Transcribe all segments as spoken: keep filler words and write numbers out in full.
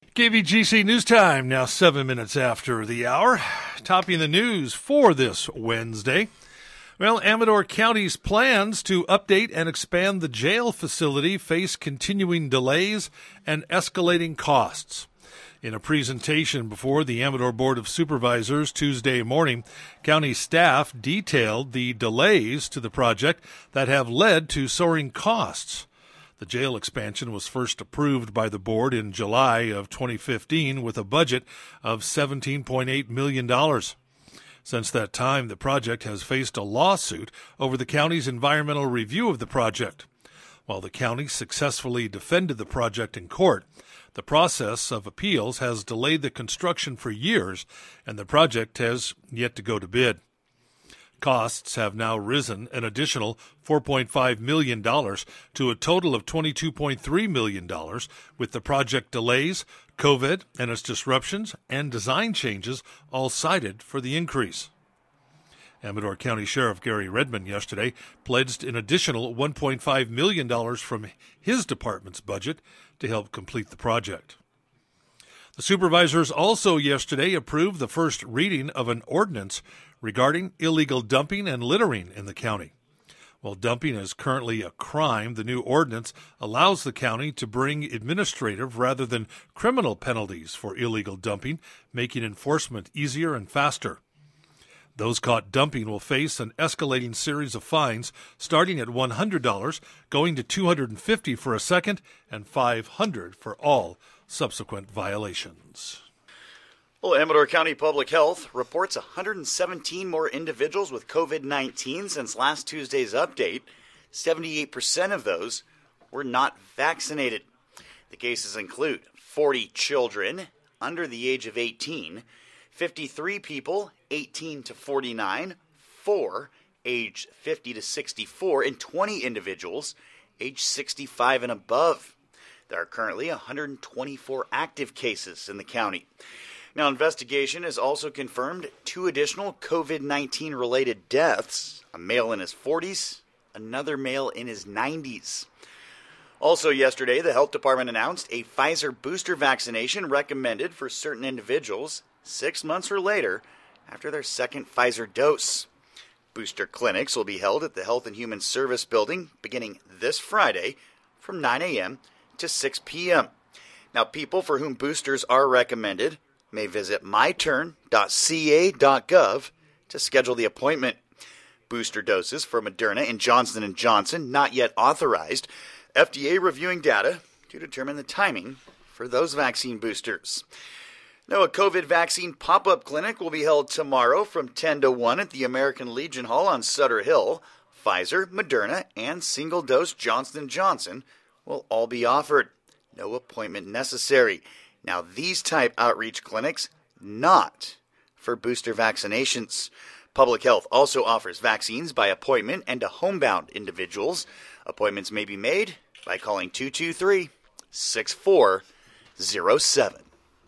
K V G C News Time, now seven minutes after the hour. Topping the news for this Wednesday. Well, Amador County's plans to update and expand the jail facility face continuing delays and escalating costs. In a presentation before the Amador Board of Supervisors Tuesday morning, county staff detailed the delays to the project that have led to soaring costs. The jail expansion was first approved by the board in July of twenty fifteen with a budget of seventeen point eight million dollars. Since that time, the project has faced a lawsuit over the county's environmental review of the project. While the county successfully defended the project in court, the process of appeals has delayed the construction for years, and the project has yet to go to bid. Costs have now risen an additional four point five million dollars to a total of twenty-two point three million dollars, with the project delays, COVID and its disruptions, and design changes all cited for the increase. Amador County Sheriff Gary Redmond yesterday pledged an additional one point five million dollars from his department's budget to help complete the project. The supervisors also yesterday approved the first reading of an ordinance regarding illegal dumping and littering in the county. While dumping is currently a crime, the new ordinance allows the county to bring administrative rather than criminal penalties for illegal dumping, making enforcement easier and faster. Those caught dumping will face an escalating series of fines starting at one hundred dollars, going to two hundred fifty dollars for a second, and five hundred dollars for all subsequent violations. Well, Amador County Public Health reports one hundred seventeen more individuals with COVID nineteen since last Tuesday's update. seventy-eight percent of those were not vaccinated. The cases include forty children under the age of eighteen, fifty-three people eighteen to forty-nine, four aged fifty to sixty-four, and twenty individuals aged sixty-five and above. There are currently one hundred twenty-four active cases in the county. Now, investigation has also confirmed two additional COVID nineteen related deaths, a male in his forties, another male in his nineties. Also yesterday, the health department announced a Pfizer booster vaccination recommended for certain individuals six months or later after their second Pfizer dose. Booster clinics will be held at the Health and Human Service Building beginning this Friday from nine a.m. to six p.m. Now, people for whom boosters are recommended may visit my turn dot c a dot gov to schedule the appointment. Booster doses for Moderna and Johnson and Johnson not yet authorized. F D A reviewing data to determine the timing for those vaccine boosters. Now, a COVID vaccine pop-up clinic will be held tomorrow from ten to one at the American Legion Hall on Sutter Hill. Pfizer, Moderna, and single-dose Johnson and Johnson will all be offered. No appointment necessary. Now, these type outreach clinics, not for booster vaccinations. Public Health also offers vaccines by appointment and to homebound individuals. Appointments may be made by calling two two three, six four zero seven.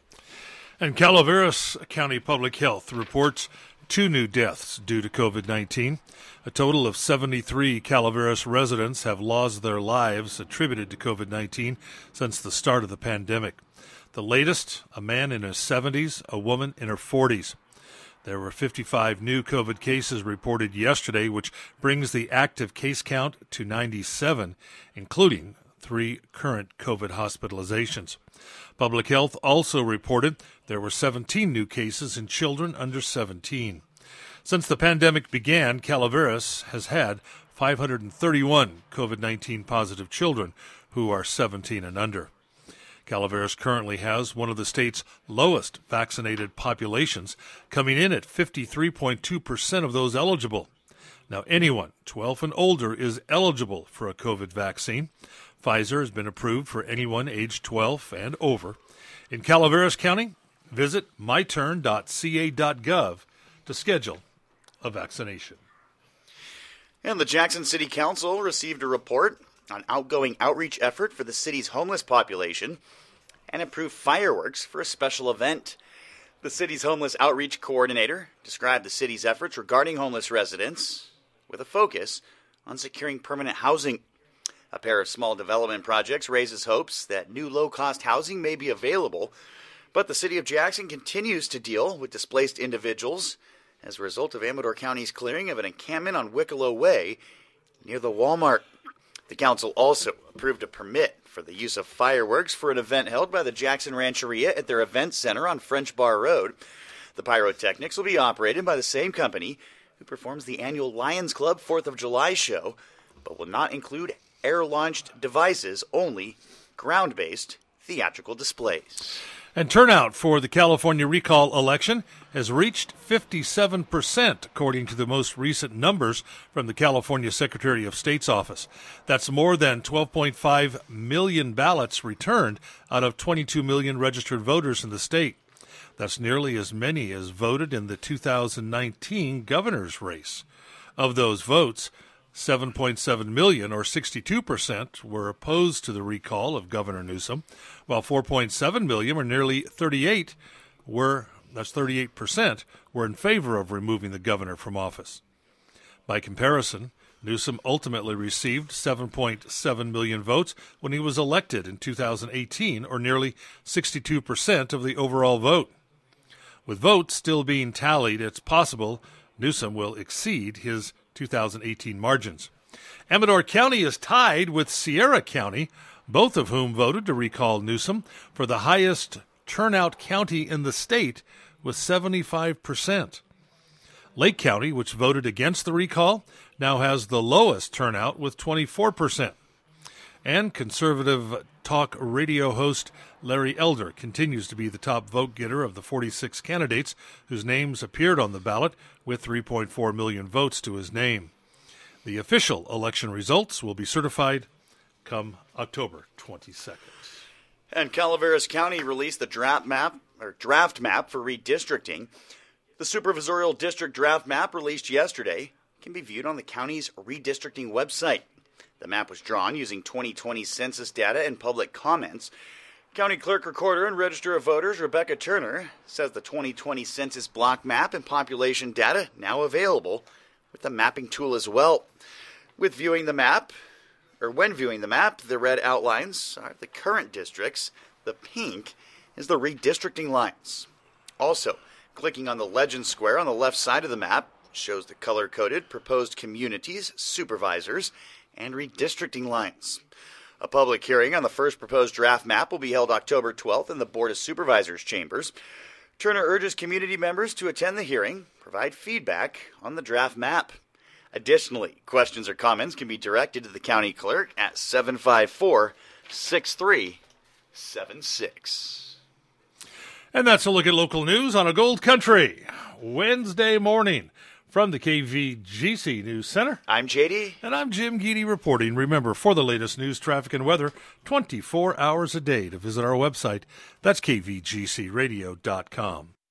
And Calaveras County Public Health reports two new deaths due to COVID nineteen. A total of seventy-three Calaveras residents have lost their lives attributed to COVID nineteen since the start of the pandemic. The latest, a man in his seventies, a woman in her forties. There were fifty-five new COVID cases reported yesterday, which brings the active case count to ninety-seven, including three current COVID hospitalizations. Public Health also reported there were seventeen new cases in children under seventeen. Since the pandemic began, Calaveras has had five hundred thirty-one COVID nineteen positive children who are seventeen and under. Calaveras currently has one of the state's lowest vaccinated populations, coming in at fifty-three point two percent of those eligible. Now, anyone twelve and older is eligible for a COVID vaccine. Pfizer has been approved for anyone aged twelve and over. In Calaveras County, visit my turn dot c a dot gov to schedule a vaccination. And the Jackson City Council received a report on outgoing outreach effort for the city's homeless population and approved fireworks for a special event. The city's homeless outreach coordinator described the city's efforts regarding homeless residents with a focus on securing permanent housing. A pair of small development projects raises hopes that new low-cost housing may be available, but the city of Jackson continues to deal with displaced individuals as a result of Amador County's clearing of an encampment on Wicklow Way near the Walmart. The council also approved a permit for the use of fireworks for an event held by the Jackson Rancheria at their event center on French Bar Road. The pyrotechnics will be operated by the same company who performs the annual Lions Club fourth of July show, but will not include air-launched devices, only ground-based theatrical displays. And turnout for the California recall election has reached fifty-seven percent, according to the most recent numbers from the California Secretary of State's office. That's more than twelve point five million ballots returned out of twenty-two million registered voters in the state. That's nearly as many as voted in the two thousand nineteen governor's race. Of those votes, seven point seven million, or sixty-two percent, were opposed to the recall of Governor Newsom, while four point seven million, or nearly thirty-eight, were, that's thirty-eight percent, were in favor of removing the governor from office. By comparison, Newsom ultimately received seven point seven million votes when he was elected in two thousand eighteen, or nearly sixty-two percent of the overall vote. With votes still being tallied, it's possible Newsom will exceed his two thousand eighteen margins. Amador County is tied with Sierra County, both of whom voted to recall Newsom for the highest turnout county in the state with seventy-five percent. Lake County, which voted against the recall, now has the lowest turnout with twenty-four percent. And conservative talk radio host Larry Elder continues to be the top vote getter of the forty-six candidates whose names appeared on the ballot, with three point four million votes to his name. The official election results will be certified come October twenty-second. And Calaveras County released the draft map or draft map for redistricting. The supervisorial district draft map released yesterday can be viewed on the county's redistricting website. The map was drawn using twenty twenty census data and public comments. County Clerk Recorder and Register of Voters Rebecca Turner says the twenty twenty census block map and population data now available with the mapping tool as well. With viewing the map, or when viewing the map, the red outlines are the current districts. The pink is the redistricting lines. Also, clicking on the legend square on the left side of the map shows the color-coded proposed communities, supervisors, and redistricting lines. A public hearing on the first proposed draft map will be held October twelfth in the Board of Supervisors chambers. Turner urges community members to attend the hearing, provide feedback on the draft map. Additionally, questions or comments can be directed to the county clerk at seven five four, six three seven six. And that's a look at local news on a Gold Country Wednesday morning. From the K V G C News Center, I'm J D. And I'm Jim Geedy reporting. Remember, for the latest news, traffic, and weather, twenty-four hours a day to visit our website. That's K V G C radio dot com.